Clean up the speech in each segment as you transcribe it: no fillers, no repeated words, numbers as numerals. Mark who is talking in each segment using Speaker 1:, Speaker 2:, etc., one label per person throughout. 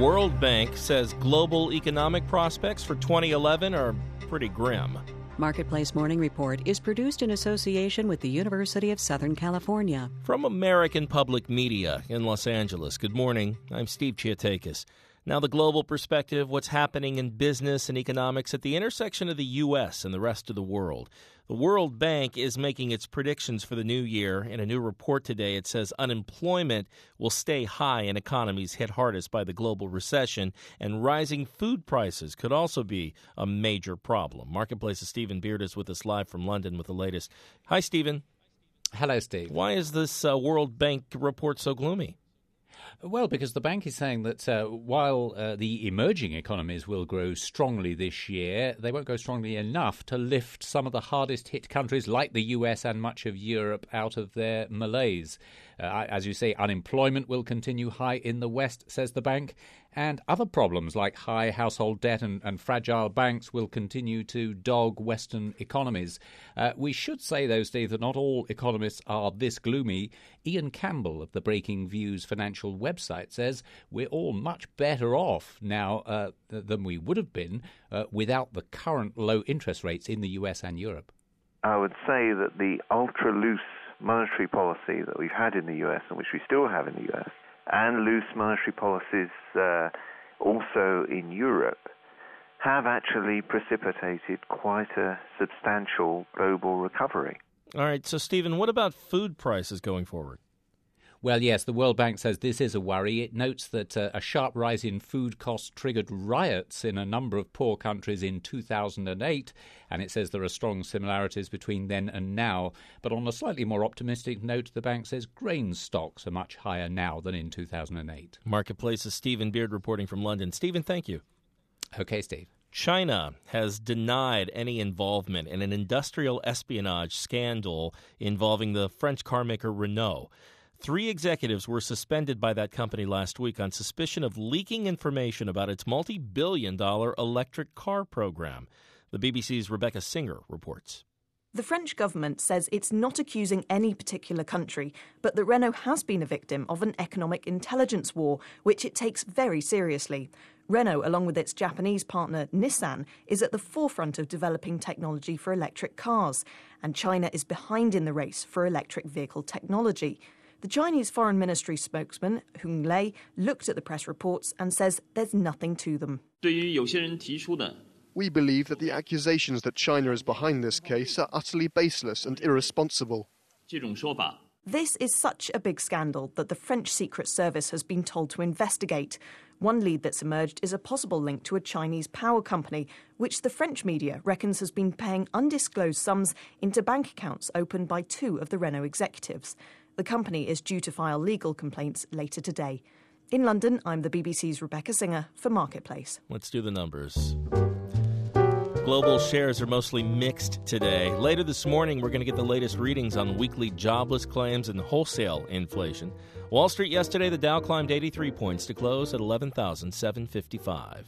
Speaker 1: World Bank says global economic prospects for 2011 are pretty grim.
Speaker 2: Marketplace Morning Report is produced in association with the University of Southern California.
Speaker 1: From American Public Media in Los Angeles, good morning. I'm Steve Chiatakis. Now the global perspective, what's happening in business and economics at the intersection of the U.S. and the rest of the world. The World Bank is making its predictions for the new year. In a new report today, it says unemployment will stay high in economies hit hardest by the global recession, and rising food prices could also be a major problem. Marketplace's Stephen Beard is with us live from London with the latest. Hi, Stephen.
Speaker 3: Hello, Steve.
Speaker 1: Why is this World Bank report so gloomy?
Speaker 3: Well, because the bank is saying that while the emerging economies will grow strongly this year, they won't grow strongly enough to lift some of the hardest hit countries like the US and much of Europe out of their malaise. As you say, unemployment will continue high in the West, says the bank, and other problems like high household debt and fragile banks will continue to dog Western economies. We should say, though, Steve, that not all economists are this gloomy. Ian Campbell of the Breaking Views financial website says we're all much better off now than we would have been without the current low interest rates in the US and Europe.
Speaker 4: I would say that the ultra-loose monetary policy that we've had in the US and which we still have in the US, and loose monetary policies also in Europe, have actually precipitated quite a substantial global recovery.
Speaker 1: All right, so Stephen, what about food prices going forward?
Speaker 3: Well, yes, the World Bank says this is a worry. It notes that a sharp rise in food costs triggered riots in a number of poor countries in 2008, and it says there are strong similarities between then and now. But on a slightly more optimistic note, the bank says grain stocks are much higher now than in 2008.
Speaker 1: Marketplace's Stephen Beard reporting from London. Stephen, thank you.
Speaker 3: Okay, Steve.
Speaker 1: China has denied any involvement in an industrial espionage scandal involving the French carmaker Renault. 3 executives were suspended by that company last week on suspicion of leaking information about its multi-billion-dollar electric car program. The BBC's Rebecca Singer reports.
Speaker 5: The French government says it's not accusing any particular country, but that Renault has been a victim of an economic intelligence war, which it takes very seriously. Renault, along with its Japanese partner Nissan, is at the forefront of developing technology for electric cars, and China is behind in the race for electric vehicle technology. The Chinese Foreign Ministry spokesman, Hung Lei, looked at the press reports and says there's nothing to them.
Speaker 6: We believe that the accusations that China is behind this case are utterly baseless and irresponsible.
Speaker 5: This is such a big scandal that the French Secret Service has been told to investigate. One lead that's emerged is a possible link to a Chinese power company, which the French media reckons has been paying undisclosed sums into bank accounts opened by 2 of the Renault executives. The company is due to file legal complaints later today. In London, I'm the BBC's Rebecca Singer for Marketplace.
Speaker 1: Let's do the numbers. Global shares are mostly mixed today. Later this morning, we're going to get the latest readings on weekly jobless claims and wholesale inflation. Wall Street yesterday, the Dow climbed 83 points to close at 11,755.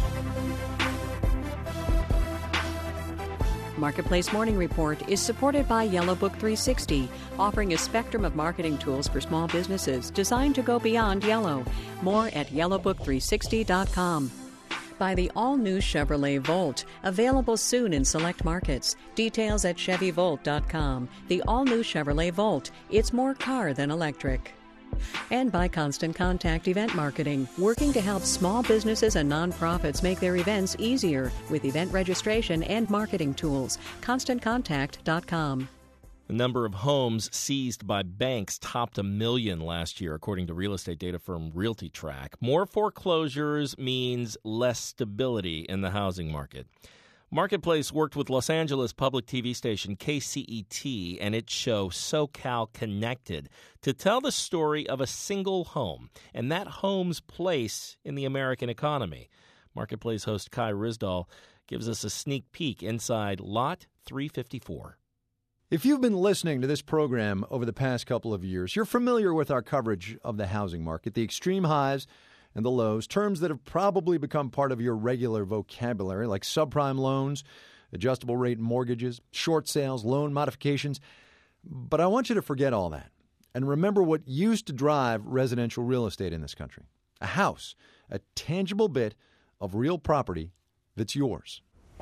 Speaker 2: Marketplace Morning Report is supported by Yellow Book 360, offering a spectrum of marketing tools for small businesses designed to go beyond yellow. More at yellowbook360.com. By the all-new Chevrolet Volt, available soon in select markets. Details at chevyvolt.com. The all-new Chevrolet Volt. It's more car than electric. And by Constant Contact Event Marketing, working to help small businesses and nonprofits make their events easier with event registration and marketing tools. ConstantContact.com.
Speaker 1: The number of homes seized by banks topped 1 million last year, according to real estate data firm RealtyTrack. More foreclosures means less stability in the housing market. Marketplace worked with Los Angeles public TV station KCET and its show SoCal Connected to tell the story of a single home and that home's place in the American economy. Marketplace host Kai Ryssdal gives us a sneak peek inside Lot 354.
Speaker 7: If you've been listening to this program over the past couple of years, you're familiar with our coverage of the housing market, the extreme highs and the lows, terms that have probably become part of your regular vocabulary, like subprime loans, adjustable rate mortgages, short sales, loan modifications. But I want you to forget all that and remember what used to drive residential real estate in this country. A house, a tangible bit of real property that's yours.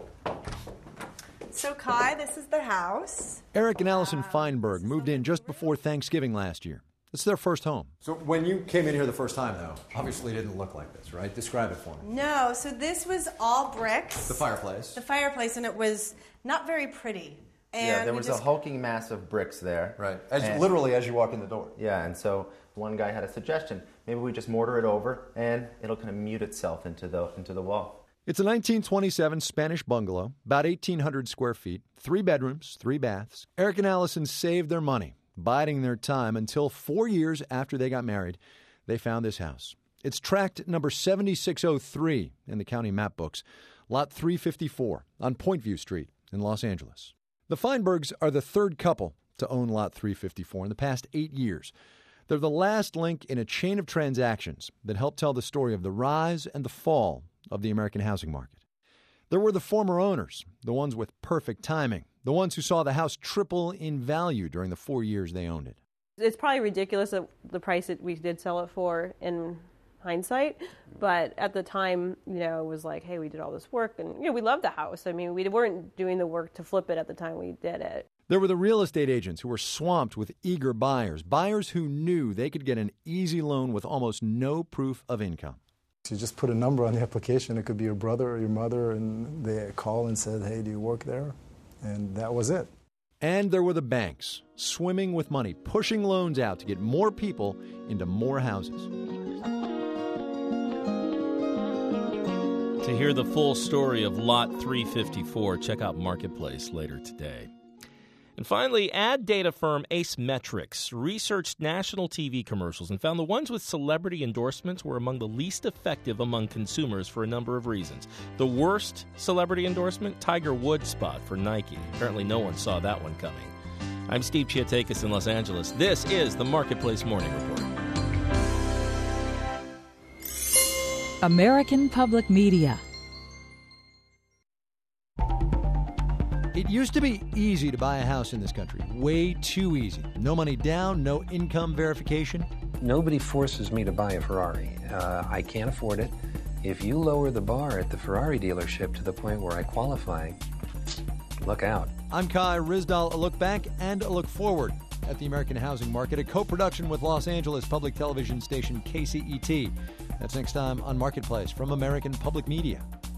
Speaker 8: So, Kai, this is the house.
Speaker 7: Eric and Allison Feinberg moved in just before Thanksgiving last year. It's their first home. So when you came in here the first time, though, obviously it didn't look like this, right? Describe it for me.
Speaker 8: No, so this was all bricks.
Speaker 7: The fireplace.
Speaker 8: The fireplace, and it was not very pretty. And
Speaker 9: there was a hulking mass of bricks there.
Speaker 7: Right, literally as you walk in the door.
Speaker 9: Yeah, and so one guy had a suggestion. Maybe we just mortar it over, and it'll kind of mute itself into the wall.
Speaker 7: It's a 1927 Spanish bungalow, about 1,800 square feet, 3 bedrooms, 3 baths. Eric and Allison saved their money, biding their time until 4 years after they got married, they found this house. It's tract number 7603 in the county map books, lot 354 on Pointview Street in Los Angeles. The Feinbergs are the third couple to own lot 354 in the past 8 years. They're the last link in a chain of transactions that helped tell the story of the rise and the fall of the American housing market. There were the former owners, the ones with perfect timing, the ones who saw the house triple in value during the 4 years they owned it.
Speaker 10: It's probably ridiculous at the price that we did sell it for in hindsight, but at the time, it was like, hey, we did all this work, and we loved the house. I mean, we weren't doing the work to flip it at the time we did it.
Speaker 7: There were the real estate agents who were swamped with eager buyers who knew they could get an easy loan with almost no proof of income.
Speaker 11: You just put a number on the application. It could be your brother or your mother, and they call and said, hey, do you work there? And that was it.
Speaker 7: And there were the banks, swimming with money, pushing loans out to get more people into more houses.
Speaker 1: To hear the full story of Lot 354, check out Marketplace later today. And finally, ad data firm Asmetrics researched national TV commercials and found the ones with celebrity endorsements were among the least effective among consumers for a number of reasons. The worst celebrity endorsement, Tiger Woods spot for Nike. Apparently no one saw that one coming. I'm Steve Chiatakis in Los Angeles. This is the Marketplace Morning Report.
Speaker 12: American Public Media.
Speaker 7: It used to be easy to buy a house in this country. Way too easy. No money down, no income verification.
Speaker 13: Nobody forces me to buy a Ferrari. I can't afford it. If you lower the bar at the Ferrari dealership to the point where I qualify, look out.
Speaker 7: I'm Kai Ryssdal. A look back and a look forward at the American housing market, a co-production with Los Angeles public television station KCET. That's next time on Marketplace from American Public Media.